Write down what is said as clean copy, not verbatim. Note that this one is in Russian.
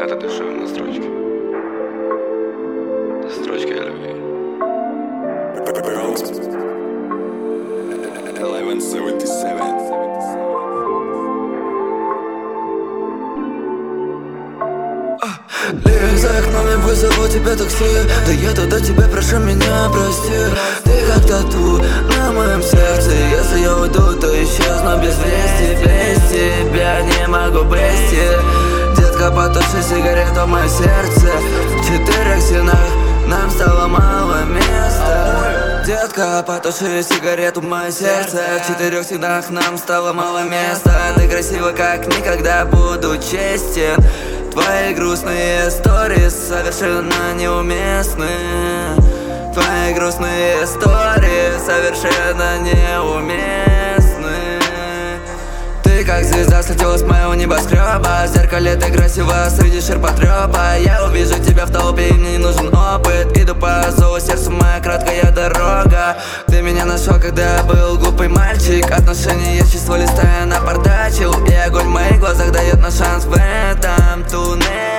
Это душевные строчки. Строчки о любви. 1177. Лишь за окном я вызову тебе такси. Доеду до тебя, прошу меня прости. Ты как тату на моем сердце. Если я уйду, то исчезну без вести. Без тебя не могу быть. Детка, потуши сигарету в моем сердце. В 4 стенах нам стало мало места. Детка, потуши сигарету в моем сердце. В 4 стенах нам стало мало места. Ты красива как никогда, буду честен. Твои грустные истории совершенно неуместны. Твои грустные истории совершенно неуместны. Ты как звезда слетела с моего небоскреба. В зеркале ты красива среди ширпотреба. Я увижу тебя в толпе, и мне не нужен опыт. Иду по зову сердцу, моя краткая дорога. Ты меня нашел, когда я был глупый мальчик. Отношения с чувства листа я напортачил. И огонь в моих глазах дает нам шанс в этом туннеле.